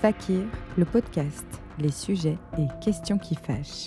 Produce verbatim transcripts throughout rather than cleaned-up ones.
Fakir, le podcast, les sujets et questions qui fâchent.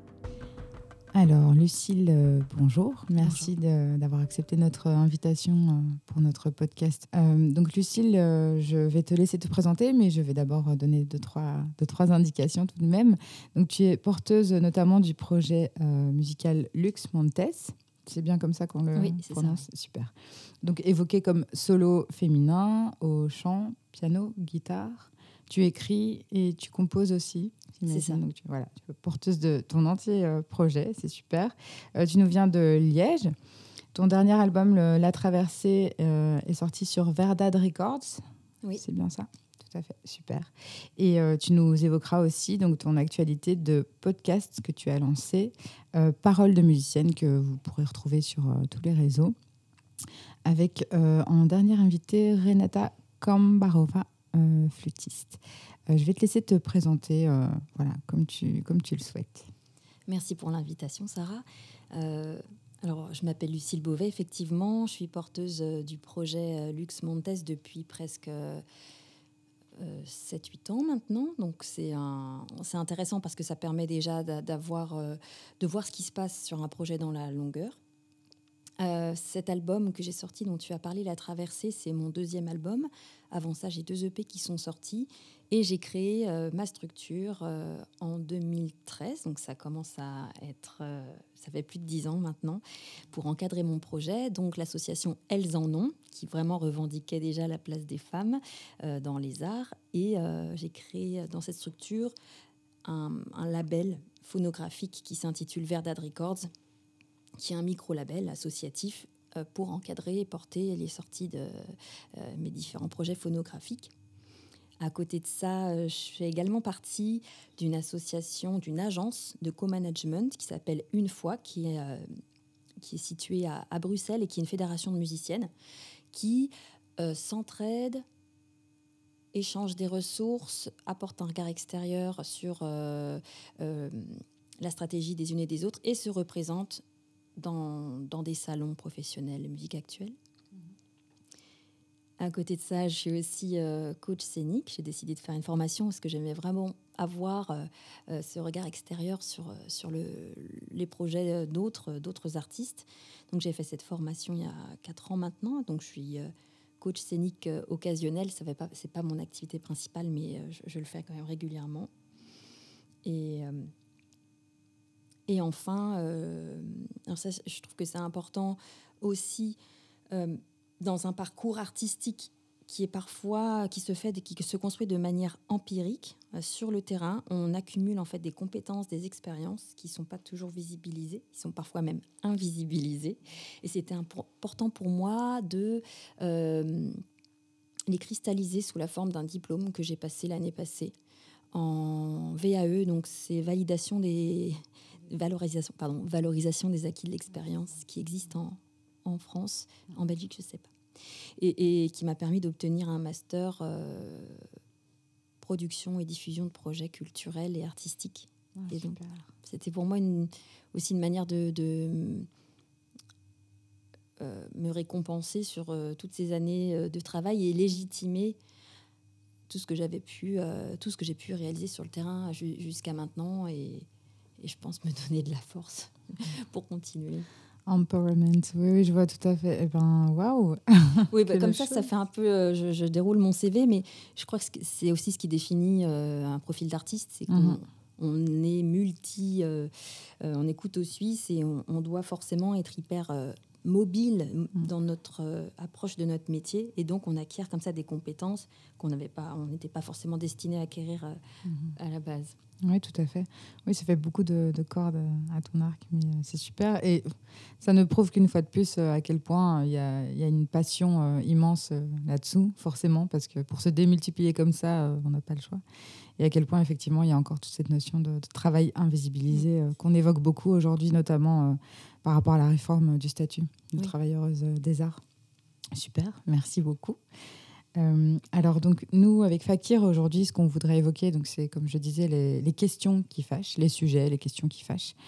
Alors, Lucille, euh, bonjour. Merci de, d'avoir accepté notre invitation euh, pour notre podcast. Euh, donc, Lucille, euh, je vais te laisser te présenter, mais je vais d'abord donner deux, trois, deux, trois indications tout de même. Donc, tu es porteuse notamment du projet euh, musical Lux Montes. C'est bien comme ça qu'on le oui, c'est prononce. ça, oui. Super. Donc, évoqué comme solo féminin au chant, piano, guitare. Tu écris et tu composes aussi. C'est ça. Donc, tu, voilà, tu es porteuse de ton entier euh, projet, c'est super. Euh, tu nous viens de Liège. Ton dernier album, le, La Traversée, euh, est sorti sur Verdad Records. Oui. C'est bien ça? Tout à fait, super. Et euh, tu nous évoqueras aussi donc, ton actualité de podcast que tu as lancé, euh, Paroles de musicienne, que vous pourrez retrouver sur euh, tous les réseaux, avec euh, en dernière invitée Renata Kambarova, euh, flûtiste. Euh, je vais te laisser te présenter euh, voilà, comme, tu, comme tu le souhaites. Merci pour l'invitation, Sarah. Euh, alors, je m'appelle Lucille Beauvais, effectivement. Je suis porteuse euh, du projet euh, Lux Montes depuis presque euh, sept huit ans maintenant. Donc, c'est, un, c'est intéressant parce que ça permet déjà d'avoir, euh, de voir ce qui se passe sur un projet dans la longueur. Euh, cet album que j'ai sorti, dont tu as parlé, La Traversée, c'est mon deuxième album. Avant ça, j'ai deux E P qui sont sortis. Et j'ai créé euh, ma structure euh, en deux mille treize. Donc ça commence à être... Euh, ça fait plus de dix ans maintenant, pour encadrer mon projet. Donc l'association Elles en ont, qui vraiment revendiquait déjà la place des femmes euh, dans les arts. Et euh, j'ai créé dans cette structure un, un label phonographique qui s'intitule Verdad Records, qui est un micro-label associatif euh, pour encadrer et porter les sorties de euh, mes différents projets phonographiques. À côté de ça, euh, je fais également partie d'une association, d'une agence de co-management qui s'appelle Une Fois, qui est, euh, qui est située à, à Bruxelles et qui est une fédération de musiciennes qui euh, s'entraide, échange des ressources, apporte un regard extérieur sur euh, euh, la stratégie des unes et des autres et se représente Dans, dans des salons professionnels de musique actuelle. Mmh. À côté de ça, je suis aussi euh, coach scénique. J'ai décidé de faire une formation parce que j'aimais vraiment avoir euh, euh, ce regard extérieur sur, sur le, les projets d'autres, d'autres artistes. Donc j'ai fait cette formation il y a quatre ans maintenant. Donc je suis euh, coach scénique euh, occasionnel. Ce n'est pas, c'est pas mon activité principale, mais euh, je, je le fais quand même régulièrement. Et... Euh, Et enfin, euh, alors ça, je trouve que c'est important aussi euh, dans un parcours artistique qui est parfois, qui se fait, qui se construit de manière empirique euh, sur le terrain. On accumule en fait des compétences, des expériences qui sont pas toujours visibilisées, qui sont parfois même invisibilisées. Et c'était important pour moi de euh, les cristalliser sous la forme d'un diplôme que j'ai passé l'année passée en V A E, donc c'est validation des valorisation, pardon, valorisation des acquis de l'expérience qui existe en, en France, en Belgique, je ne sais pas, et, et qui m'a permis d'obtenir un master euh, production et diffusion de projets culturels et artistiques. Ah, et super. donc, c'était pour moi une, aussi une manière de, de euh, me récompenser sur euh, toutes ces années de travail et légitimer tout ce que j'avais pu, euh, tout ce que j'ai pu réaliser sur le terrain ju- jusqu'à maintenant et, et je pense me donner de la force pour continuer. Empowerment, oui, oui, je vois tout à fait. Eh ben, waouh. Oui, bah, comme ça, chose. ça fait un peu. Euh, je, je déroule mon C V, mais je crois que c'est aussi ce qui définit euh, un profil d'artiste, c'est qu'on Mm-hmm. on est multi, euh, euh, on écoute aux Suisses et on, on doit forcément être hyper euh, mobile Mm. dans notre euh, approche de notre métier, et donc on acquiert comme ça des compétences qu'on n'avait pas, on n'était pas forcément destiné à acquérir euh, Mm-hmm. à la base. Oui, tout à fait. Oui, ça fait beaucoup de, de cordes à ton arc, mais c'est super. Et ça ne prouve qu'une fois de plus à quel point il y a, il y a une passion immense là-dessous, forcément, parce que pour se démultiplier comme ça, on n'a pas le choix. Et à quel point, effectivement, il y a encore toute cette notion de, de travail invisibilisé mmh. qu'on évoque beaucoup aujourd'hui, notamment euh, par rapport à la réforme du statut de oui. travailleuse des arts. Super, merci beaucoup. Euh, alors donc nous avec Fakir aujourd'hui, ce qu'on voudrait évoquer, donc c'est comme je disais les, les questions qui fâchent, les sujets, les questions qui fâchent.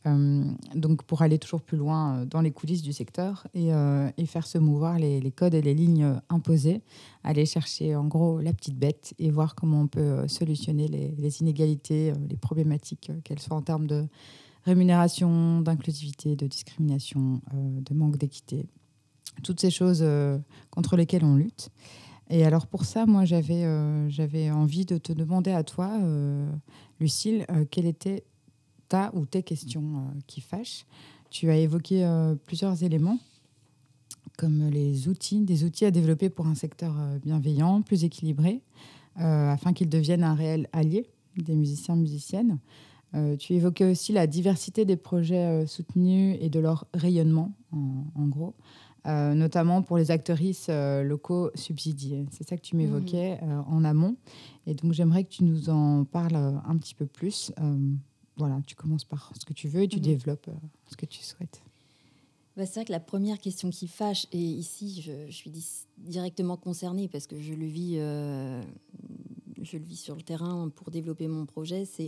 Euh, donc pour aller toujours plus loin euh, dans les coulisses du secteur et, euh, et faire se mouvoir les, les codes et les lignes imposées, aller chercher en gros la petite bête et voir comment on peut euh, solutionner les, les inégalités, euh, les problématiques, euh, qu'elles soient en termes de rémunération, d'inclusivité, de discrimination, euh, de manque d'équité, toutes ces choses euh, contre lesquelles on lutte. Et alors pour ça, moi j'avais, euh, j'avais envie de te demander à toi, euh, Lucile, euh, quelle était ta ou tes questions euh, qui fâchent. Tu as évoqué euh, plusieurs éléments, comme les outils, des outils à développer pour un secteur euh, bienveillant, plus équilibré, euh, afin qu'ils deviennent un réel allié des musiciens, musiciennes. Euh, tu évoquais aussi la diversité des projets euh, soutenus et de leur rayonnement, en, en gros, euh, notamment pour les actrices euh, locaux subsidiés. C'est ça que tu m'évoquais euh, en amont. Et donc, j'aimerais que tu nous en parles euh, un petit peu plus. Euh, voilà, tu commences par ce que tu veux et tu Mhm. développes euh, ce que tu souhaites. Bah, c'est vrai que la première question qui fâche, et ici je, je suis dis- directement concernée parce que je le vis, euh, je le vis sur le terrain pour développer mon projet, c'est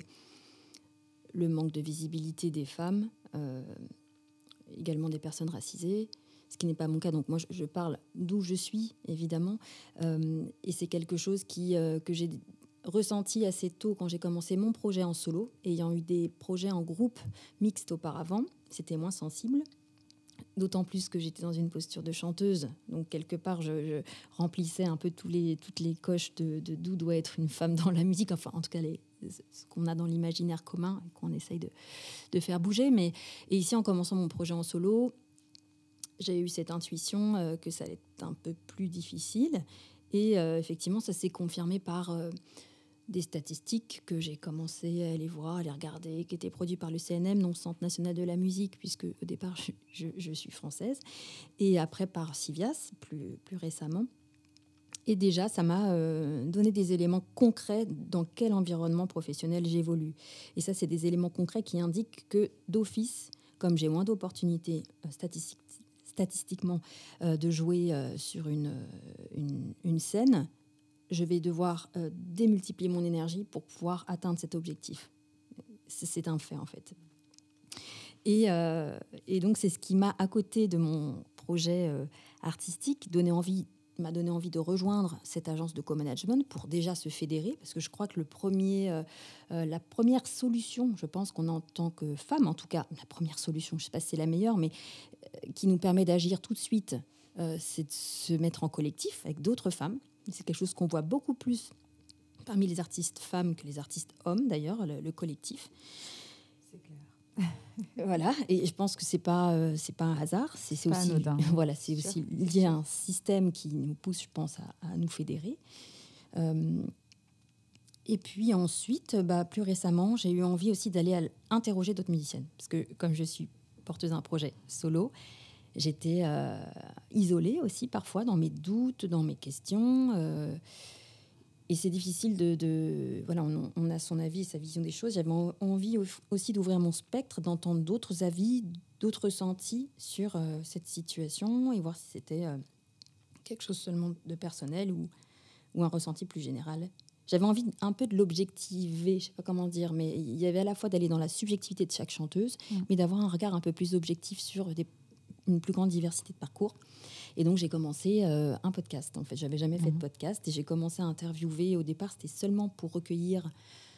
le manque de visibilité des femmes, euh, également des personnes racisées, ce qui n'est pas mon cas. Donc moi, je, je parle d'où je suis, évidemment, euh, et c'est quelque chose qui, euh, que j'ai ressenti assez tôt quand j'ai commencé mon projet en solo, ayant eu des projets en groupe mixte auparavant, c'était moins sensible. D'autant plus que j'étais dans une posture de chanteuse. Donc, quelque part, je, je remplissais un peu tous les, toutes les coches de, de d'où doit être une femme dans la musique. Enfin, en tout cas, les, ce qu'on a dans l'imaginaire commun et qu'on essaye de, de faire bouger. Mais, et ici, en commençant mon projet en solo, j'ai eu cette intuition euh, que ça allait être un peu plus difficile. Et euh, effectivement, ça s'est confirmé par... Euh, des statistiques que j'ai commencé à aller voir, à les regarder, qui étaient produits par le C N M, donc Centre national de la musique, puisque au départ, je, je, je suis française, et après par Civias, plus, plus récemment. Et déjà, ça m'a euh, donné des éléments concrets dans quel environnement professionnel j'évolue. Et ça, c'est des éléments concrets qui indiquent que d'office, comme j'ai moins d'opportunités euh, statistiques, statistiquement euh, de jouer euh, sur une, une, une scène, je vais devoir euh, démultiplier mon énergie pour pouvoir atteindre cet objectif. C'est, c'est un fait, en fait. Et, euh, et donc, c'est ce qui m'a, à côté de mon projet euh, artistique, donné envie, m'a donné envie de rejoindre cette agence de co-management pour déjà se fédérer, parce que je crois que le premier, euh, euh, la première solution, je pense qu'on a en tant que femme, en tout cas, la première solution, je ne sais pas si c'est la meilleure, mais euh, qui nous permet d'agir tout de suite, euh, c'est de se mettre en collectif avec d'autres femmes. C'est quelque chose qu'on voit beaucoup plus parmi les artistes femmes que les artistes hommes, d'ailleurs, le, le collectif. C'est clair. Voilà, et je pense que c'est pas euh, c'est pas un hasard, c'est, c'est Pas aussi anodin. voilà, c'est Sûr, aussi c'est lié sûr. à un système qui nous pousse, je pense, à, à nous fédérer. Euh, et puis ensuite, bah, plus récemment, j'ai eu envie aussi d'aller à l- interroger d'autres musiciennes, parce que comme je suis porteuse d'un projet solo, j'étais euh, isolée aussi parfois dans mes doutes, dans mes questions. Euh, Et c'est difficile de... de voilà, on, on a son avis et sa vision des choses. J'avais en- envie au- aussi d'ouvrir mon spectre, d'entendre d'autres avis, d'autres ressentis sur euh, cette situation et voir si c'était euh, quelque chose seulement de personnel ou, ou un ressenti plus général. J'avais envie un peu de l'objectiver, je ne sais pas comment dire, mais il y avait à la fois d'aller dans la subjectivité de chaque chanteuse, Mm. mais d'avoir un regard un peu plus objectif sur des, une plus grande diversité de parcours. Et donc, j'ai commencé euh, un podcast. En fait, j'avais jamais fait de Mhm. podcast et j'ai commencé à interviewer. Au départ, c'était seulement pour recueillir,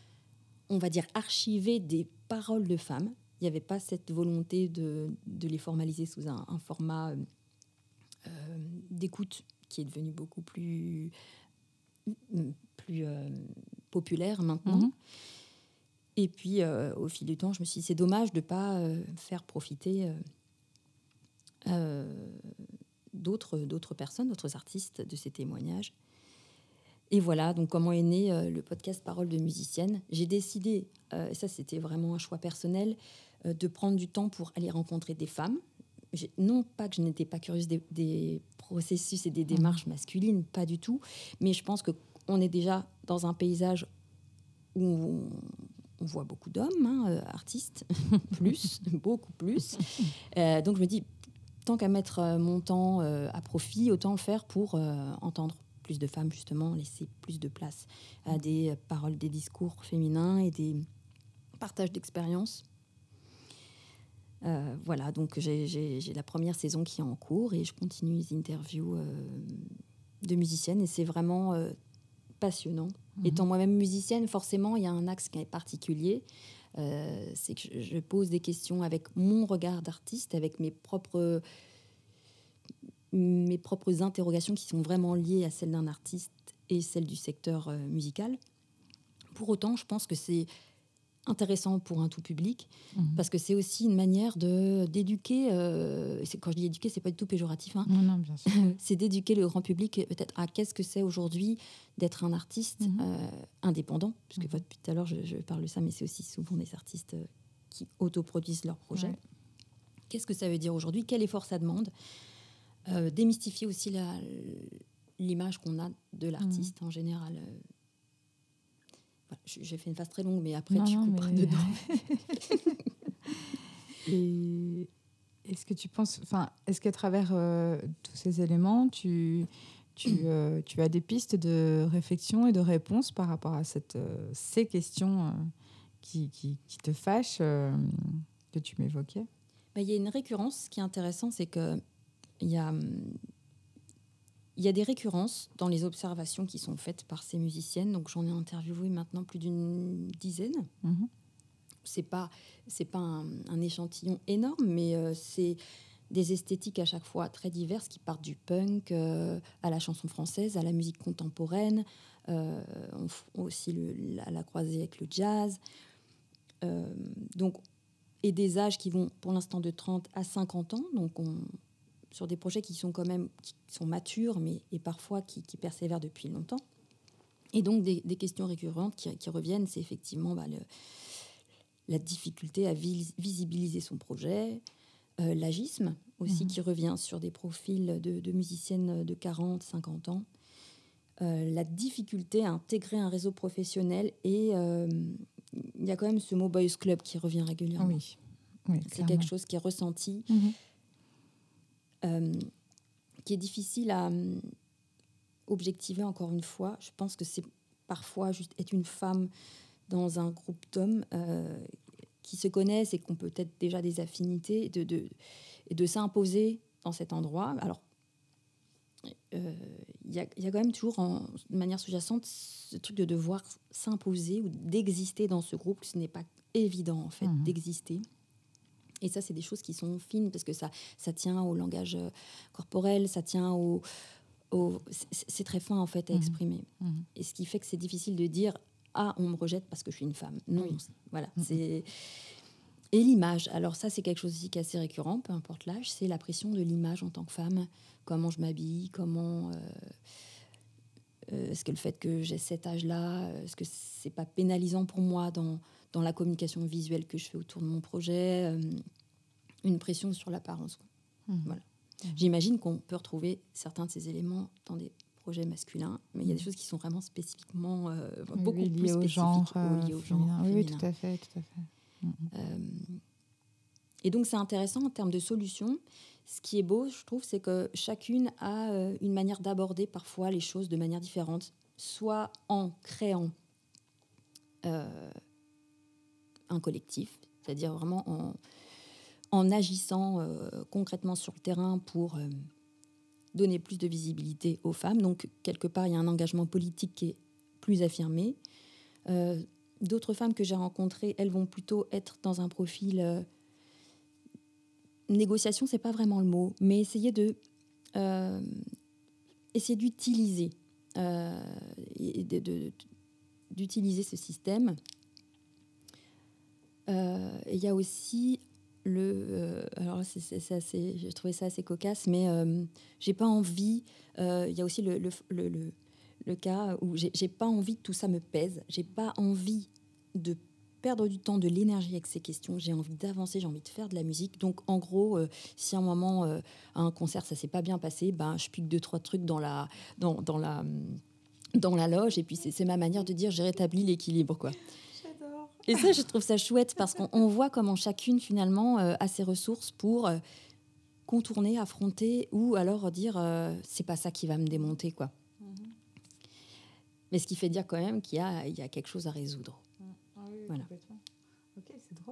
on va dire, archiver des paroles de femmes. Il n'y avait pas cette volonté de, de les formaliser sous un, un format euh, d'écoute qui est devenu beaucoup plus, plus euh, populaire maintenant. Mhm. Et puis, euh, au fil du temps, je me suis dit, c'est dommage de ne pas euh, faire profiter euh, euh, d'autres, d'autres personnes, d'autres artistes de ces témoignages. Et voilà, donc comment est né euh, le podcast Paroles de musicienne. J'ai décidé, euh, ça c'était vraiment un choix personnel, euh, de prendre du temps pour aller rencontrer des femmes. J'ai, non pas que je n'étais pas curieuse des, des processus et des démarches Mhm. masculines, pas du tout, mais je pense qu'on est déjà dans un paysage où on, on voit beaucoup d'hommes, hein, euh, artistes, plus, beaucoup plus. Euh, donc je me dis, tant qu'à mettre euh, mon temps euh, à profit, autant le faire pour euh, entendre plus de femmes, justement, laisser plus de place à des euh, paroles, des discours féminins et des partages d'expériences. Euh, voilà, donc j'ai, j'ai, j'ai la première saison qui est en cours et je continue les interviews euh, de musiciennes et c'est vraiment euh, passionnant. Mmh. Étant moi-même musicienne, forcément, il y a un axe qui est particulier. Euh, c'est que je, je pose des questions avec mon regard d'artiste, avec mes propres, mes propres interrogations qui sont vraiment liées à celles d'un artiste et celles du secteur euh, musical. Pour autant, je pense que c'est intéressant pour un tout public, mmh. parce que c'est aussi une manière de, d'éduquer, euh, c'est, quand je dis éduquer, c'est pas du tout péjoratif, hein. Non, non, bien sûr. C'est d'éduquer le grand public peut-être à qu'est-ce que c'est aujourd'hui d'être un artiste mmh. euh, indépendant, puisque mmh. depuis tout à l'heure je, je parle de ça, mais c'est aussi souvent des artistes qui autoproduisent leurs projets. Ouais. Qu'est-ce que ça veut dire aujourd'hui? Quel effort ça demande? euh, Démystifier aussi la, l'image qu'on a de l'artiste mmh. en général. euh, J'ai fait une phase très longue, mais après, non, tu couperas mais... dedans. Et est-ce que tu penses... Enfin, est-ce qu'à travers euh, tous ces éléments, tu, tu, euh, tu as des pistes de réflexion et de réponse par rapport à cette, euh, ces questions euh, qui, qui, qui te fâchent, euh, que tu m'évoquais? Ben, y a une récurrence qui est intéressante, c'est qu'il y a... Il y a des récurrences dans les observations qui sont faites par ces musiciennes. Donc, j'en ai interviewé maintenant plus d'une dizaine. Mmh. C'est pas, c'est pas un, un échantillon énorme, mais euh, c'est des esthétiques à chaque fois très diverses qui partent du punk euh, à la chanson française, à la musique contemporaine, euh, on, aussi le, la, la croisée avec le jazz. Euh, donc, et des âges qui vont pour l'instant de trente à cinquante ans. Donc, on... sur des projets qui sont quand même qui sont matures, mais et parfois qui, qui persévèrent depuis longtemps. Et donc des, des questions récurrentes qui, qui reviennent, c'est effectivement bah, le, la difficulté à vis, visibiliser son projet, euh, l'agisme aussi mmh. qui revient sur des profils de, de musiciennes de quarante, cinquante ans, euh, la difficulté à intégrer un réseau professionnel et il euh, y a quand même ce mot boys club qui revient régulièrement. Oui. Oui, c'est quelque chose qui est ressenti. Mmh. Euh, qui est difficile à euh, objectiver encore une fois. Je pense que c'est parfois juste être une femme dans un groupe d'hommes euh, qui se connaissent et qui ont peut-être déjà des affinités et de, de, et de s'imposer dans cet endroit. Alors, il euh, y, a, y a quand même toujours, en, de manière sous-jacente, ce truc de devoir s'imposer ou d'exister dans ce groupe. Ce n'est pas évident, en fait, mmh. d'exister. Et ça, c'est des choses qui sont fines parce que ça, ça tient au langage corporel, ça tient au... au c'est, c'est très fin, en fait, à mmh. exprimer. Mmh. Et ce qui fait que c'est difficile de dire « Ah, on me rejette parce que je suis une femme ». Non, oui. voilà. Mmh. C'est... Et l'image. Alors ça, c'est quelque chose aussi qui est assez récurrent, peu importe l'âge. C'est la pression de l'image en tant que femme. Comment je m'habille, comment... Euh, euh, est-ce que le fait que j'ai cet âge-là, est-ce que c'est pas pénalisant pour moi dans... dans la communication visuelle que je fais autour de mon projet, euh, une pression sur l'apparence. Mmh. Voilà. Mmh. J'imagine qu'on peut retrouver certains de ces éléments dans des projets masculins, mais il y a des choses qui sont vraiment spécifiquement, euh, oui, beaucoup oui, plus spécifiques genre, euh, liées au genre féminin. Oui, oui, tout à fait, tout à fait. Mmh. Euh, et donc, c'est intéressant en termes de solutions. Ce qui est beau, je trouve, c'est que chacune a euh, une manière d'aborder parfois les choses de manière différente, soit en créant euh, un collectif, c'est-à-dire vraiment en, en agissant euh, concrètement sur le terrain pour euh, donner plus de visibilité aux femmes. Donc, quelque part, il y a un engagement politique qui est plus affirmé. Euh, d'autres femmes que j'ai rencontrées, elles vont plutôt être dans un profil... Euh, négociation, c'est pas vraiment le mot, mais essayer de... Euh, essayer d'utiliser euh, et de, de, d'utiliser ce système. Euh, il y a aussi le... Euh, alors, c'est, c'est, c'est assez, j'ai trouvé ça assez cocasse, mais euh, j'ai pas envie... Euh, il y a aussi le, le, le, le, le cas où j'ai, j'ai pas envie que tout ça me pèse. J'ai pas envie de perdre du temps, de l'énergie avec ces questions. J'ai envie d'avancer, j'ai envie de faire de la musique. Donc, en gros, euh, si à un moment, euh, à un concert, ça s'est pas bien passé, ben, je pique deux, trois trucs dans la... Dans, dans la dans la loge, et puis c'est, c'est ma manière de dire j'ai rétabli l'équilibre, quoi. J'adore. Et ça, je trouve ça chouette parce qu'on on voit comment chacune finalement euh, a ses ressources pour euh, contourner, affronter, ou alors dire euh, c'est pas ça qui va me démonter, quoi. Mm-hmm. Mais ce qui fait dire quand même qu'il y a, il y a quelque chose à résoudre. Mm. Ah oui, voilà. Complètement. Ok, c'est drôle,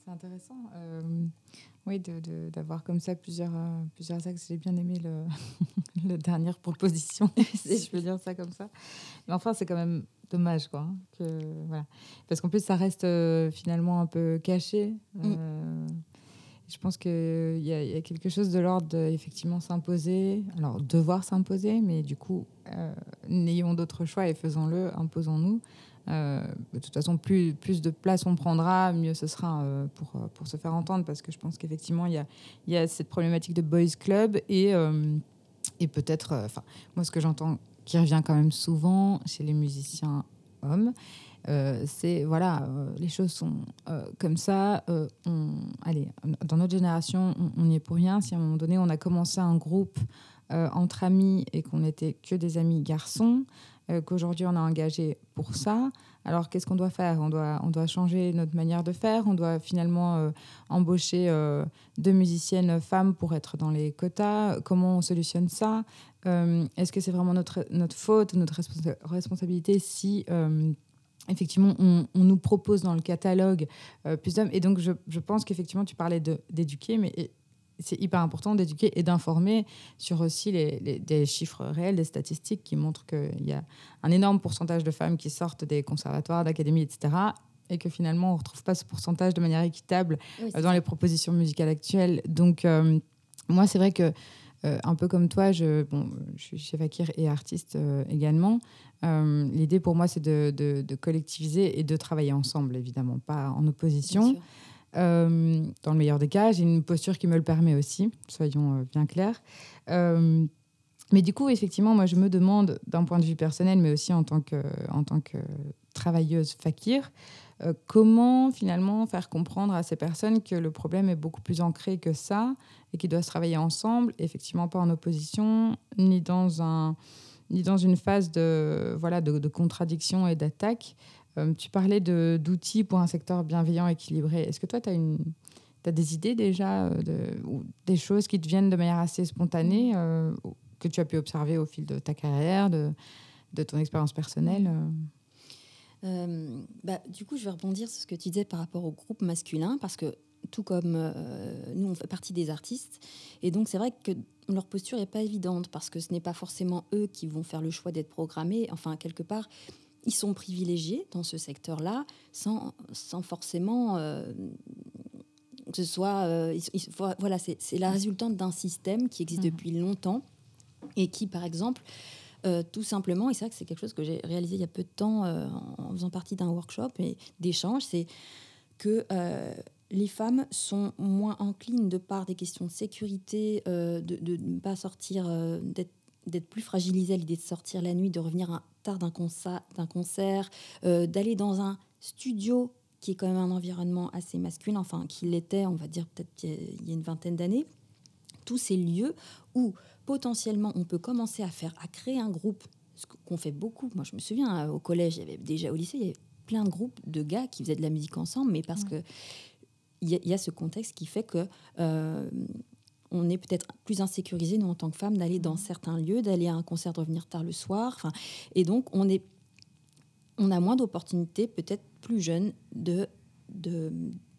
c'est intéressant. Euh, oui, de, de, d'avoir comme ça plusieurs, euh, plusieurs axes. J'ai bien aimé le, la dernière proposition, si je peux dire ça comme ça. Mais enfin, c'est quand même dommage, quoi. Hein, que, voilà. Parce qu'en plus, ça reste euh, finalement un peu caché. Euh, mm. Je pense qu'il y, y a quelque chose de l'ordre de, effectivement, s'imposer. Alors, devoir s'imposer, mais du coup, euh, n'ayons d'autre choix et faisons-le, imposons-nous. Euh, de toute façon, plus, plus de place on prendra, mieux ce sera euh, pour, pour se faire entendre, parce que je pense qu'effectivement, il y a, y a cette problématique de boys club et, euh, et peut-être, enfin, euh, moi, ce que j'entends qui revient quand même souvent chez les musiciens hommes, euh, c'est, voilà, euh, les choses sont euh, comme ça. Euh, on, allez, dans notre génération, on n'y est pour rien. Si à un moment donné, on a commencé un groupe euh, entre amis et qu'on n'était que des amis garçons, euh, qu'aujourd'hui on a engagé pour ça. Alors qu'est-ce qu'on doit faire ? On doit, on doit changer notre manière de faire. On doit finalement euh, embaucher euh, deux musiciennes femmes pour être dans les quotas. Comment on solutionne ça ? euh, Est-ce que c'est vraiment notre, notre faute, notre responsa- responsabilité si euh, effectivement on, on nous propose dans le catalogue euh, plus d'hommes ? Et donc je, je pense qu'effectivement tu parlais de, d'éduquer, mais et, c'est hyper important d'éduquer et d'informer sur aussi les, les, des chiffres réels, des statistiques qui montrent qu'il y a un énorme pourcentage de femmes qui sortent des conservatoires, d'académies, et cetera. Et que finalement, on ne retrouve pas ce pourcentage de manière équitable oui, dans ça. Les propositions musicales actuelles. Donc, euh, moi, c'est vrai que, euh, un peu comme toi, je, bon, je suis chef Akir et artiste euh, également. Euh, l'idée pour moi, c'est de, de, de collectiviser et de travailler ensemble, évidemment, pas en opposition. Bien sûr. Euh, dans le meilleur des cas, j'ai une posture qui me le permet aussi, soyons euh, bien clairs. Euh, mais du coup, effectivement, moi, je me demande, d'un point de vue personnel, mais aussi en tant que, en tant que travailleuse fakir, euh, comment finalement faire comprendre à ces personnes que le problème est beaucoup plus ancré que ça et qu'il doit se travailler ensemble, effectivement pas en opposition, ni dans, un, ni dans une phase de, voilà, de, de contradiction et d'attaque. Euh, tu parlais de, d'outils pour un secteur bienveillant, équilibré. Est-ce que toi, tu as une... tu as des idées déjà, de, ou des choses qui te viennent de manière assez spontanée, euh, que tu as pu observer au fil de ta carrière, de, de ton expérience personnelle ? euh, bah, Du coup, je vais rebondir sur ce que tu disais par rapport au groupe masculin, parce que tout comme euh, nous, on fait partie des artistes. Et donc, c'est vrai que leur posture n'est pas évidente, parce que ce n'est pas forcément eux qui vont faire le choix d'être programmés. Enfin, quelque part... Ils sont privilégiés dans ce secteur-là, sans, sans forcément euh, que ce soit... Euh, ils, ils, voilà, c'est, c'est la résultante d'un système qui existe mmh. depuis longtemps et qui, par exemple, euh, tout simplement, et c'est vrai que c'est quelque chose que j'ai réalisé il y a peu de temps euh, en faisant partie d'un workshop et d'échange, c'est que euh, les femmes sont moins enclines, de par des questions de sécurité, euh, de, de ne pas sortir, euh, d'être d'être plus fragilisée à l'idée de sortir la nuit, de revenir à, tard d'un concert, d'un concert euh, d'aller dans un studio qui est quand même un environnement assez masculin, enfin qui l'était, on va dire peut-être il y a une vingtaine d'années. Tous ces lieux où potentiellement on peut commencer à faire, à créer un groupe, ce qu'on fait beaucoup. Moi, je me souviens, au collège, il y avait déjà au lycée, il y avait plein de groupes de gars qui faisaient de la musique ensemble, mais parce ouais. que il y, y a ce contexte qui fait que euh, on est peut-être plus insécurisé, nous, en tant que femmes, d'aller dans certains lieux, d'aller à un concert, de revenir tard le soir. Enfin, et donc, on, est, on a moins d'opportunités, peut-être plus jeunes, de, de,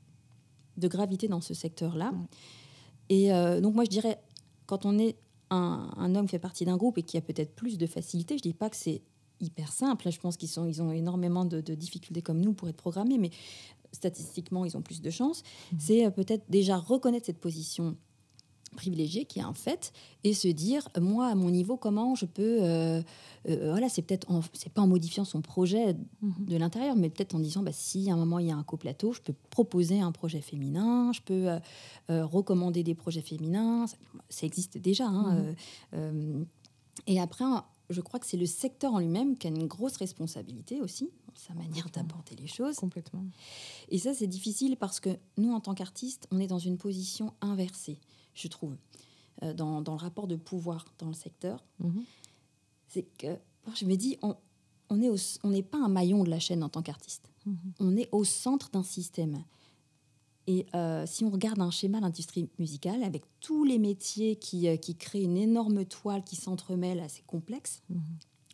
de graviter dans ce secteur-là. Mmh. Et euh, donc, moi, je dirais, quand on est un, un homme qui fait partie d'un groupe et qui a peut-être plus de facilité, je ne dis pas que c'est hyper simple. Là, je pense qu'ils sont, ils ont énormément de, de difficultés comme nous pour être programmés, mais statistiquement, ils ont plus de chances. Mmh. C'est euh, peut-être déjà reconnaître cette position privilégié qui est un fait et se dire moi à mon niveau comment je peux euh, euh, voilà c'est peut-être en, c'est pas en modifiant son projet mm-hmm. de l'intérieur mais peut-être en disant bah, si à un moment il y a un co-plateau je peux proposer un projet féminin, je peux euh, euh, recommander des projets féminins, ça, ça existe déjà hein, mm-hmm. euh, euh, et après je crois que c'est le secteur en lui-même qui a une grosse responsabilité aussi dans sa manière d'aborder les choses. Complètement. Et ça c'est difficile parce que nous en tant qu'artistes on est dans une position inversée, je trouve, euh, dans, dans le rapport de pouvoir dans le secteur. Mmh. C'est que, je me dis, on on est au, on n'est pas un maillon de la chaîne en tant qu'artiste. Mmh. On est au centre d'un système. Et euh, si on regarde un schéma d'industrie musicale, avec tous les métiers qui, euh, qui créent une énorme toile qui s'entremêle assez complexe, mmh.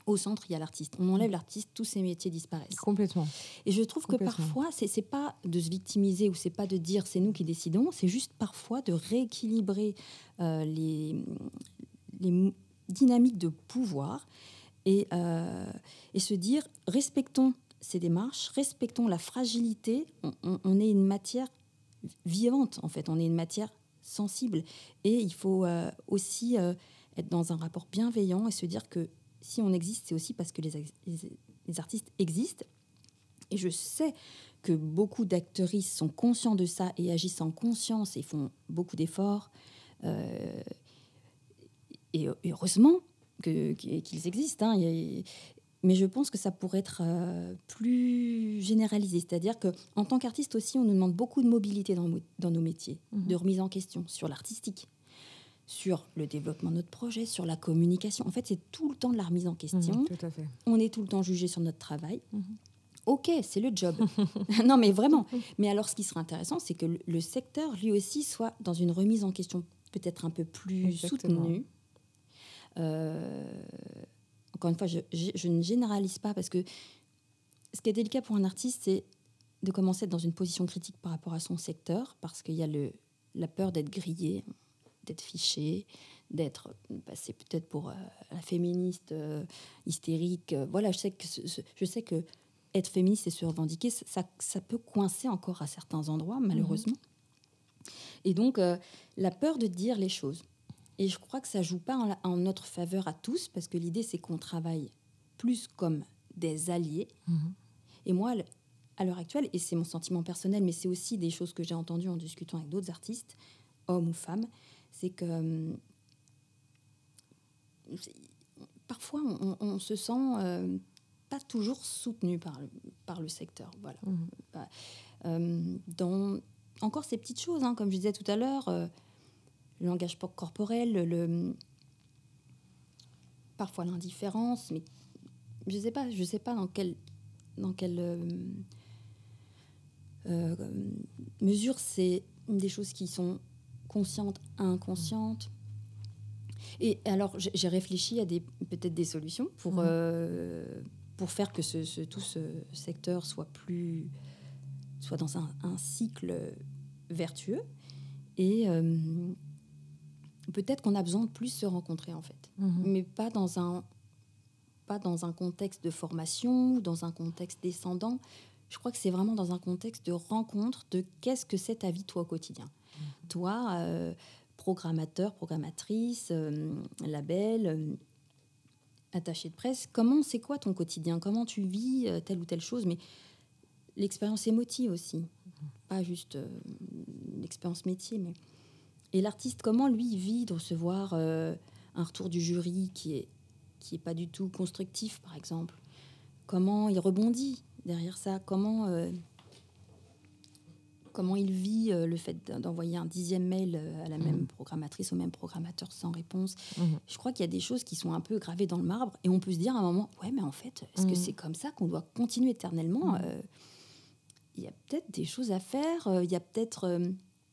Au centre, il y a l'artiste. On enlève l'artiste, tous ces métiers disparaissent. Complètement. Et je trouve que parfois, c'est, c'est pas de se victimiser ou c'est pas de dire c'est nous qui décidons, c'est juste parfois de rééquilibrer euh, les, les dynamiques de pouvoir et, euh, et se dire respectons ces démarches, respectons la fragilité. On, on, on est une matière vivante, en fait. On est une matière sensible. Et il faut euh, aussi euh, être dans un rapport bienveillant et se dire que si on existe, c'est aussi parce que les, les, les artistes existent. Et je sais que beaucoup d'actrices sont conscients de ça et agissent en conscience et font beaucoup d'efforts. Euh, et, et heureusement que, qu'ils existent. Hein. Il y a, mais je pense que ça pourrait être euh, plus généralisé. C'est-à-dire qu'en tant qu'artiste aussi, on nous demande beaucoup de mobilité dans, dans nos métiers, mmh. de remise en question sur l'artistique, sur le développement de notre projet, sur la communication. En fait, c'est tout le temps de la remise en question. Mmh, tout à fait. On est tout le temps jugé sur notre travail. Mmh. Ok, c'est le job. Non, mais vraiment. Mais alors, ce qui serait intéressant, c'est que le, le secteur, lui aussi, soit dans une remise en question peut-être un peu plus Exactement. soutenue. Euh, encore une fois, je, je, je ne généralise pas parce que ce qui est délicat pour un artiste, c'est de commencer dans une position critique par rapport à son secteur, parce qu'il y a le, la peur d'être grillé, d'être fiché, d'être passé peut-être pour euh, la féministe euh, hystérique. Euh, voilà, je sais que ce, je sais que être féministe et se revendiquer, ça, ça peut coincer encore à certains endroits, malheureusement. Mmh. Et donc, euh, la peur de dire les choses. Et je crois que ça ne joue pas en, en notre faveur à tous, parce que l'idée, c'est qu'on travaille plus comme des alliés. Mmh. Et moi, à l'heure actuelle, et c'est mon sentiment personnel, mais c'est aussi des choses que j'ai entendues en discutant avec d'autres artistes, hommes ou femmes, c'est que euh, parfois, on, on se sent euh, pas toujours soutenu par le, par le secteur. Voilà. Mmh. Bah, euh, dans, encore ces petites choses, hein, comme je disais tout à l'heure, euh, le langage corporel, le, le, parfois l'indifférence, mais je sais pas, je sais pas dans quelle, dans quelle euh, euh, mesure c'est des choses qui sont conscientes, inconscientes. Et alors, j'ai réfléchi à des, peut-être des solutions pour, mmh. euh, pour faire que ce, ce, tout ce secteur soit plus, soit dans un, un cycle vertueux. Et euh, peut-être qu'on a besoin de plus se rencontrer, en fait. Mmh. Mais pas dans un, pas dans un contexte de formation, dans un contexte descendant. Je crois que c'est vraiment dans un contexte de rencontre de qu'est-ce que c'est ta vie, toi, au quotidien. Mmh. Toi, euh, programmateur, programmatrice, euh, label, euh, attaché de presse, comment, c'est quoi ton quotidien? Comment tu vis euh, telle ou telle chose? Mais l'expérience émotive aussi, mmh. pas juste euh, l'expérience métier. Mais... Et l'artiste, comment lui vit de recevoir euh, un retour du jury qui est, qui est pas du tout constructif, par exemple? Comment il rebondit derrière ça? Comment... Euh, Comment il vit euh, le fait d'envoyer un dixième mail à la même mmh. programmatrice, au même programmateur sans réponse. Mmh. Je crois qu'il y a des choses qui sont un peu gravées dans le marbre et on peut se dire à un moment, ouais, mais en fait, est-ce mmh. que c'est comme ça qu'on doit continuer éternellement? mmh. euh, Il y a peut-être des choses à faire. Euh, il y a peut-être... Euh...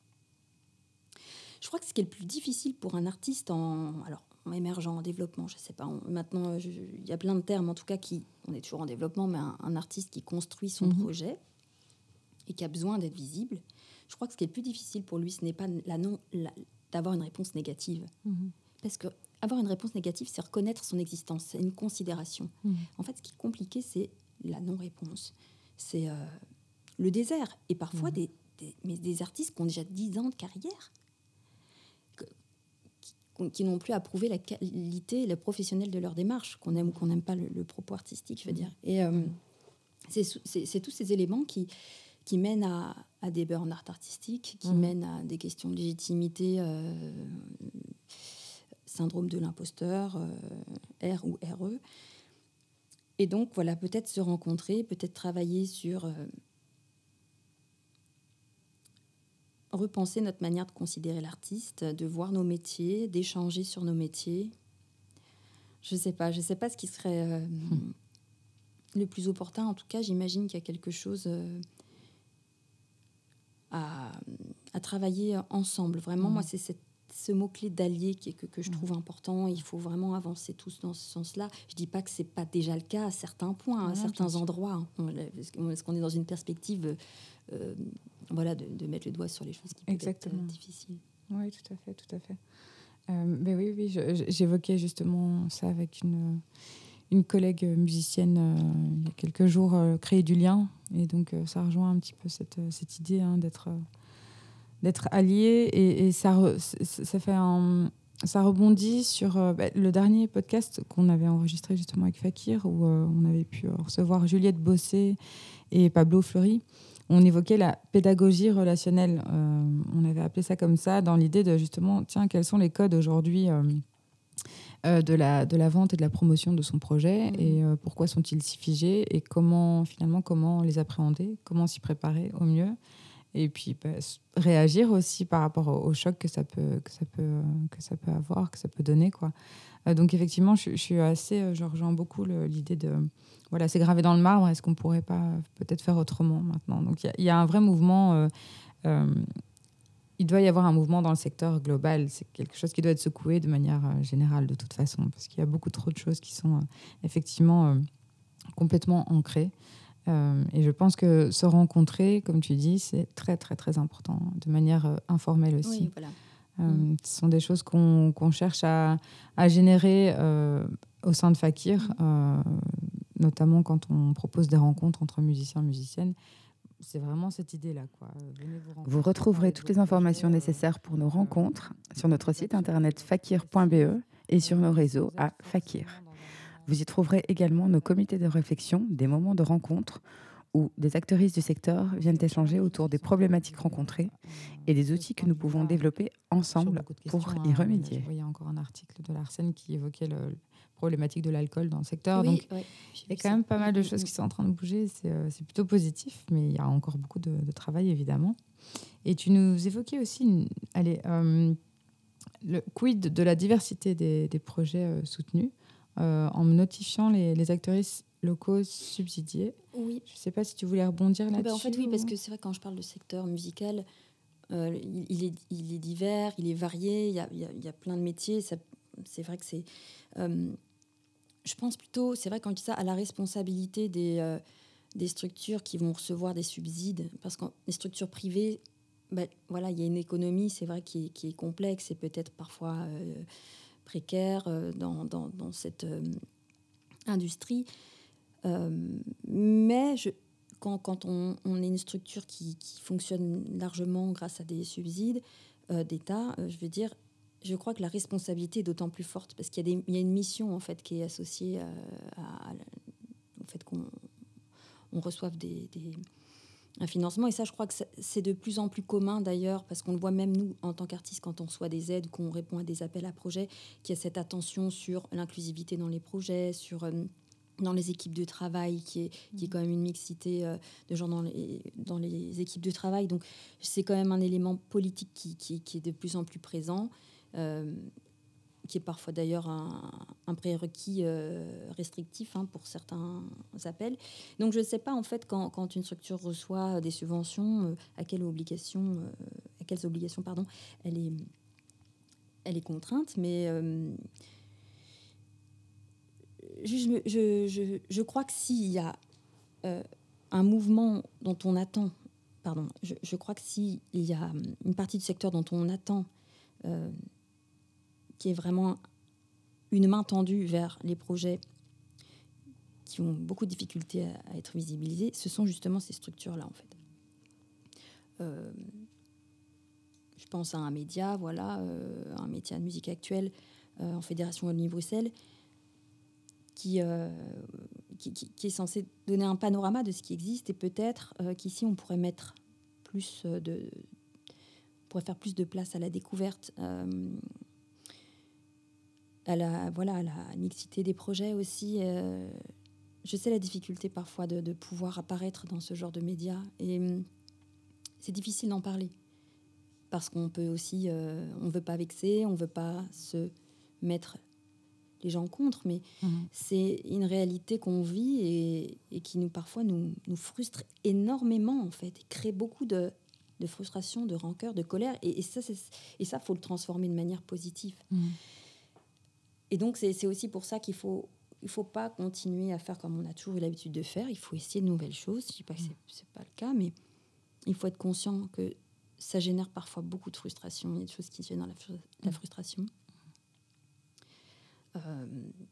Je crois que ce qui est le plus difficile pour un artiste en... Alors, en émergent, en développement, je ne sais pas. On, maintenant, je, il y a plein de termes, en tout cas, qui... On est toujours en développement, mais un, un artiste qui construit son mmh. projet... et qui a besoin d'être visible, je crois que ce qui est le plus difficile pour lui, ce n'est pas la non, la, d'avoir une réponse négative. Mmh. Parce qu'avoir une réponse négative, c'est reconnaître son existence, c'est une considération. Mmh. En fait, ce qui est compliqué, c'est la non-réponse. C'est euh, le désert. Et parfois, mmh. des, des, mais des artistes qui ont déjà dix ans de carrière, que, qui, qui n'ont plus à prouver la qualité, le professionnel de leur démarche, qu'on aime ou qu'on n'aime pas le, le propos artistique, je veux dire. Et euh, c'est, c'est, c'est tous ces éléments qui... qui mènent à, à des burn-out artistiques, qui mmh. mènent à des questions de légitimité, euh, syndrome de l'imposteur, euh, R ou R E. Et donc, voilà, peut-être se rencontrer, peut-être travailler sur... Euh, repenser notre manière de considérer l'artiste, de voir nos métiers, d'échanger sur nos métiers. Je ne sais pas, je ne sais pas ce qui serait euh, mmh. le plus opportun. En tout cas, j'imagine qu'il y a quelque chose... Euh, À, à travailler ensemble. Vraiment, mmh. moi, c'est cette, ce mot-clé d'allié qui est que, que je trouve important. Il faut vraiment avancer tous dans ce sens-là. Je ne dis pas que ce n'est pas déjà le cas à certains points, à certains endroits. Est-ce qu'on est dans une perspective euh, voilà, de, de mettre le doigt sur les choses qui peuvent Exactement. être difficiles. Oui, tout à fait, tout à fait. Euh, mais oui, oui, je, j'évoquais justement ça avec une, une collègue musicienne euh, il y a quelques jours, euh, créer du lien. Et donc, euh, ça rejoint un petit peu cette, cette idée hein, d'être... Euh, d'être allié et, et ça, re, ça, fait un, ça rebondit sur euh, bah, le dernier podcast qu'on avait enregistré justement avec Fakir où euh, on avait pu recevoir Juliette Bossé et Pablo Fleury. On évoquait la pédagogie relationnelle. Euh, on avait appelé ça comme ça dans l'idée de justement, tiens, quels sont les codes aujourd'hui euh, euh, de, la, de la vente et de la promotion de son projet mmh. et euh, pourquoi sont-ils si figés et comment finalement comment les appréhender, comment s'y préparer au mieux. Et puis bah, réagir aussi par rapport au, au choc que ça peut que ça peut que ça peut avoir, que ça peut donner quoi. Euh, donc effectivement, je, je suis assez, je rejoins beaucoup le, l'idée de voilà, c'est gravé dans le marbre. Est-ce qu'on pourrait pas peut-être faire autrement maintenant? Donc il y, y a un vrai mouvement. Euh, euh, il doit y avoir un mouvement dans le secteur global. C'est quelque chose qui doit être secoué de manière euh, générale de toute façon, parce qu'il y a beaucoup trop de choses qui sont euh, effectivement euh, complètement ancrées. Euh, et je pense que se rencontrer, comme tu dis, c'est très, très, très important, de manière euh, informelle aussi. Oui, voilà. Euh, mmh. Ce sont des choses qu'on, qu'on cherche à, à générer euh, au sein de Fakir, mmh. euh, notamment quand on propose des rencontres entre musiciens et musiciennes. C'est vraiment cette idée-là, quoi. Venez vous, vous retrouverez toutes les informations projets, nécessaires pour nos euh, rencontres sur notre site internet fakir point b e et sur nos réseaux à Fakir. Vous y trouverez également nos comités de réflexion, des moments de rencontre où des actrices du secteur viennent échanger autour des problématiques rencontrées et des outils que nous pouvons développer ensemble pour y remédier. Je voyais encore un article de l'Arsène qui évoquait la problématique de l'alcool dans le secteur. Oui, donc, oui, il y a quand même pas mal de choses qui sont en train de bouger. C'est, euh, c'est plutôt positif, mais il y a encore beaucoup de, de travail, évidemment. Et tu nous évoquais aussi une, allez, euh, le quid de la diversité des, des projets euh, soutenus. Euh, en me notifiant les, les actrices locaux subsidiés. Oui. Je ne sais pas si tu voulais rebondir là-dessus. Ben en fait, oui, ou... parce que c'est vrai, quand je parle de secteur musical, euh, il, il, est, il est divers, il est varié, il y a, il y a, il y a plein de métiers. Ça, c'est vrai que c'est... Euh, je pense plutôt, c'est vrai quand je dis ça, à la responsabilité des, euh, des structures qui vont recevoir des subsides. Parce que les structures privées, ben, voilà, il y a une économie, c'est vrai, qui est, qui est complexe et peut-être parfois... Euh, précaire euh, dans, dans, dans cette euh, industrie. Euh, mais je, quand, quand on, on est une structure qui, qui fonctionne largement grâce à des subsides euh, d'État, euh, je veux dire, je crois que la responsabilité est d'autant plus forte parce qu'il y a, des, il y a une mission en fait, qui est associée à, à, à, au fait qu'on on reçoive des... des un financement, et ça je crois que c'est de plus en plus commun d'ailleurs, parce qu'on le voit même nous en tant qu'artistes quand on reçoit des aides, qu'on répond à des appels à projets, qu'il y a cette attention sur l'inclusivité dans les projets, sur euh, dans les équipes de travail, qui est, qui est quand même une mixité euh, de gens dans les, dans les équipes de travail, donc c'est quand même un élément politique qui, qui, qui est de plus en plus présent, euh, qui est parfois d'ailleurs un, un prérequis euh, restrictif hein, pour certains appels. Donc je ne sais pas en fait quand, quand une structure reçoit des subventions, euh, à quelles obligations, euh, à quelles obligations pardon, elle est, elle est contrainte. Mais euh, je, je, je, je crois que s'il y a euh, un mouvement dont on attend, pardon, je, je crois que s'il y a une partie du secteur dont on attend euh, qui est vraiment une main tendue vers les projets qui ont beaucoup de difficultés à, à être visibilisés, ce sont justement ces structures-là, en fait. Euh, je pense à un média, voilà, euh, un média de musique actuelle euh, en Fédération Wallonie-Bruxelles, qui, euh, qui, qui, qui est censé donner un panorama de ce qui existe, et peut-être euh, qu'ici, on pourrait mettre plus de... On pourrait faire plus de place à la découverte, euh, à la, voilà, à la mixité des projets aussi. Euh, je sais la difficulté parfois de, de pouvoir apparaître dans ce genre de médias. Et hum, c'est difficile d'en parler. Parce qu'on peut aussi... Euh, on ne veut pas vexer, on ne veut pas se mettre les gens contre, mais mmh. c'est une réalité qu'on vit et, et qui nous, parfois nous, nous frustre énormément, en fait, et crée beaucoup de, de frustration, de rancœur, de colère. Et, et ça, c'est, et ça, faut le transformer de manière positive. Mmh. Et donc, c'est, c'est aussi pour ça qu'il faut, il faut pas continuer à faire comme on a toujours eu l'habitude de faire. Il faut essayer de nouvelles choses. Je dis pas que c'est, c'est pas le cas, mais il faut être conscient que ça génère parfois beaucoup de frustration. Il y a des choses qui génèrent la, fr- la frustration. Euh,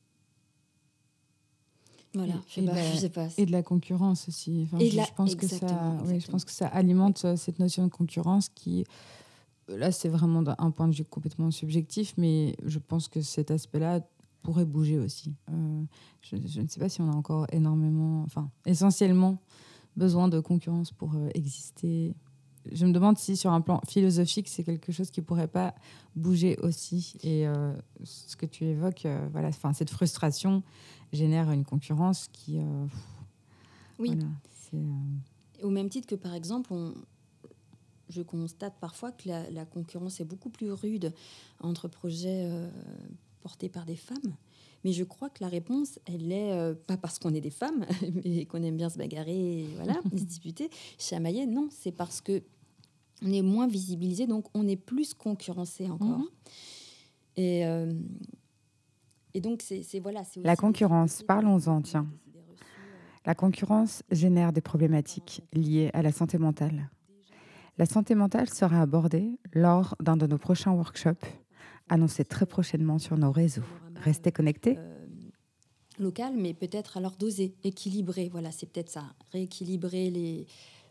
voilà, Et- je sais et pas, la- je sais pas. Et de la concurrence aussi. Enfin, Et je, de la- je pense que ça, exactement, oui, je exactement. pense que ça alimente euh, cette notion de concurrence qui, là, c'est vraiment d'un point de vue complètement subjectif, mais je pense que cet aspect-là pourrait bouger aussi. Euh, je, je ne sais pas si on a encore énormément, enfin, essentiellement besoin de concurrence pour euh, exister. Je me demande si, sur un plan philosophique, c'est quelque chose qui pourrait pas bouger aussi. Et euh, ce que tu évoques, euh, voilà, enfin, cette frustration génère une concurrence qui, euh, Oui, voilà, c'est, euh, au même titre que, par exemple, on, je constate parfois que la, la concurrence est beaucoup plus rude entre projets euh, portés par des femmes. Mais je crois que la réponse, elle est euh, pas parce qu'on est des femmes et qu'on aime bien se bagarrer et voilà, et se disputer, chamailler. Non, c'est parce que on est moins visibilisé, donc on est plus concurrencé encore. Mhm. Et, euh, et donc, c'est, c'est voilà. C'est aussi La d'essayer concurrence, de- parlons-en, de- tiens. des idées reçues, euh, La concurrence génère des problématiques liées à la santé mentale. La santé mentale sera abordée lors d'un de nos prochains workshops, annoncés très prochainement sur nos réseaux. Restez connectés. euh, local, mais peut-être alors doser, équilibrer. Voilà, c'est peut-être ça, rééquilibrer les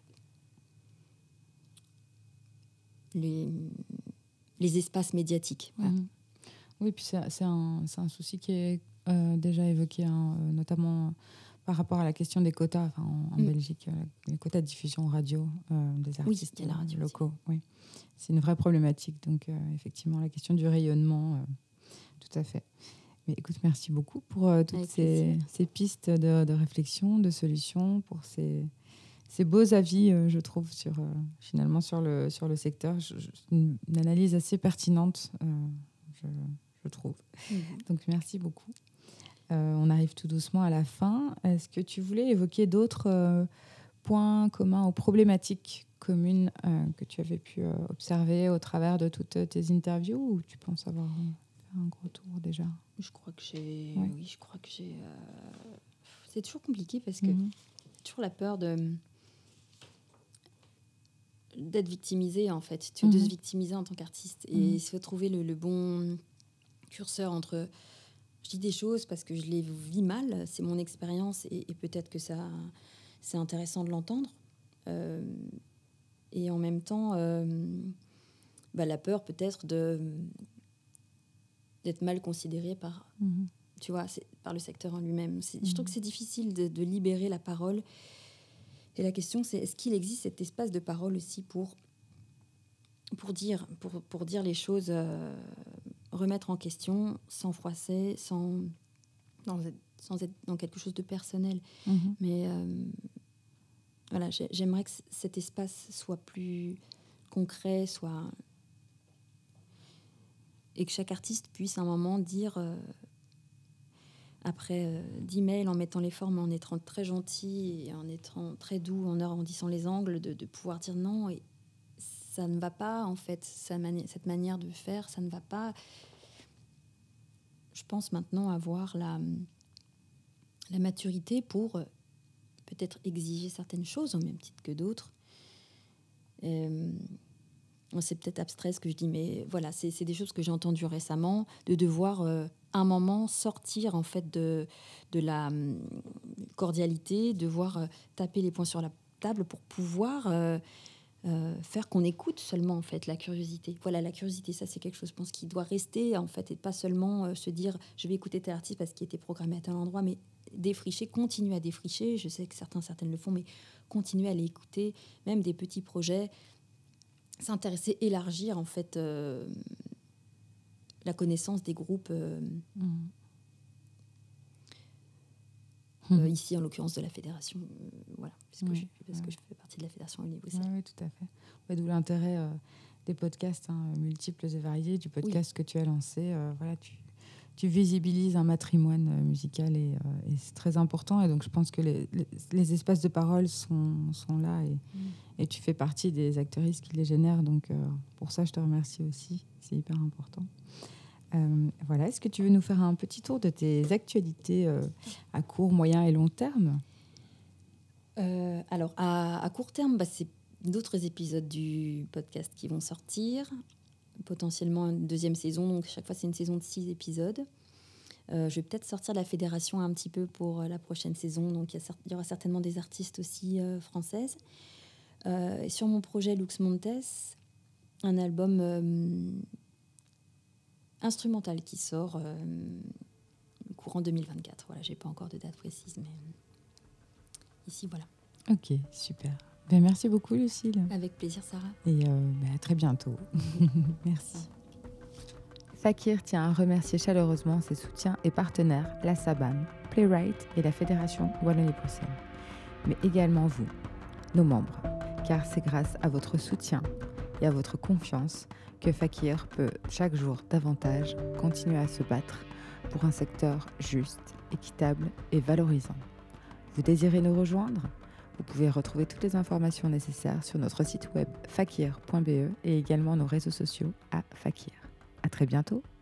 les, les espaces médiatiques. Voilà. Mhm. Oui, puis c'est c'est un, c'est un souci qui est euh, déjà évoqué, hein, euh, notamment par rapport à la question des quotas. Enfin, en, en Mm. Belgique, euh, les quotas de diffusion radio euh, des Oui, artistes il y a la radio euh, aussi. locaux. Oui. C'est une vraie problématique. Donc, euh, effectivement, la question du rayonnement, euh, tout à fait. Mais écoute, merci beaucoup pour euh, toutes Avec ces, plaisir. ces pistes de, de réflexion, de solutions, pour ces, ces beaux avis, euh, je trouve, sur, euh, finalement, sur le, sur le secteur. Je- je- une, une analyse assez pertinente, euh, je, je trouve. Mhm. Donc, merci beaucoup. Euh, on arrive tout doucement à la fin. Est-ce que tu voulais évoquer d'autres euh, points communs ou problématiques communes euh, que tu avais pu euh, observer au travers de toutes tes interviews, ou tu penses avoir euh, fait un gros tour déjà? Je crois que j'ai. Ouais. Oui, je crois que j'ai. euh, C'est toujours compliqué parce que Mhm. j'ai toujours la peur de d'être victimisé en fait, de Mhm. se victimiser en tant qu'artiste. Et Mhm. il faut trouver le, le bon curseur entre. Je dis des choses parce que je les vis mal, c'est mon expérience et, et peut-être que ça, c'est intéressant de l'entendre. Euh, et en même temps, euh, bah, la peur peut-être de d'être mal considéré par, Mhm. tu vois, c'est, par le secteur en lui-même. C'est, Mhm. Je trouve que c'est difficile de, de libérer la parole. Et la question, c'est est-ce qu'il existe cet espace de parole aussi pour pour dire pour, pour dire les choses, euh, remettre en question, sans froisser, sans dans, sans être dans quelque chose de personnel. Mhm. Mais euh, voilà, j'ai- j'aimerais que c- cet espace soit plus concret, soit et que chaque artiste puisse à un moment dire, euh, après euh, dix mails, en mettant les formes, en étant très gentil et en étant très doux, en arrondissant les angles, de, de pouvoir dire non, et ça ne va pas, en fait, sa mani- cette manière de faire, ça ne va pas. Je pense maintenant avoir la, la maturité pour euh, peut-être exiger certaines choses, au même titre que d'autres. Euh, c'est peut-être abstrait ce que je dis, mais voilà, c'est, c'est des choses que j'ai entendues récemment, de devoir euh, un moment sortir en fait de, de la hum, cordialité, devoir euh, taper les poings sur la table pour pouvoir euh, euh, faire qu'on écoute seulement en fait la curiosité. Voilà, la curiosité, ça c'est quelque chose, je pense, qui doit rester en fait, et pas seulement euh, se dire je vais écouter tel artiste parce qu'il était programmé à tel endroit, mais défricher, continuer à défricher. Je sais que certains, certaines le font, mais continuer à l'écouter, même des petits projets, s'intéresser, élargir en fait euh, la connaissance des groupes. Euh, Mhm. euh, ici, en l'occurrence, de la fédération. Euh, voilà, parce, que, Oui, je, parce ouais. que je fais partie de la fédération Olivier Oui, Bruxelles. oui, tout à fait. Ouais, d'où l'intérêt euh, des podcasts, hein, multiples et variés, du podcast que tu as lancé. Euh, voilà, tu, tu visibilises un matrimoine euh, musical et, euh, et c'est très important. Et donc, je pense que les, les, les espaces de parole sont, sont là et, Mm. et tu fais partie des actrices qui les génèrent. Donc, euh, pour ça, je te remercie aussi. C'est hyper important. Euh, voilà. Est-ce que tu veux nous faire un petit tour de tes actualités euh, à court, moyen et long terme ? euh, Alors, à, à court terme, bah, c'est d'autres épisodes du podcast qui vont sortir. Potentiellement une deuxième saison. Donc, chaque fois, c'est une saison de six épisodes. Euh, je vais peut-être sortir de la fédération un petit peu pour euh, la prochaine saison. Donc, il y, y aura certainement des artistes aussi euh, françaises. Euh, et sur mon projet Lux Montes, un album euh, instrumental qui sort euh, courant deux mille vingt-quatre. Voilà, je n'ai pas encore de date précise, mais ici, voilà. Ok, super. Ben, merci beaucoup, Lucille. Avec plaisir, Sarah. Et euh, ben, à très bientôt. Merci. Fakir tient à remercier chaleureusement ses soutiens et partenaires, la SABAM, Playwright et la Fédération Wallonie-Bruxelles. Mais également vous, nos membres, car c'est grâce à votre soutien et à votre confiance que Fakir peut chaque jour davantage continuer à se battre pour un secteur juste, équitable et valorisant. Vous désirez nous rejoindre ? Vous pouvez retrouver toutes les informations nécessaires sur notre site web fakir point b e et également nos réseaux sociaux à Fakir. À très bientôt.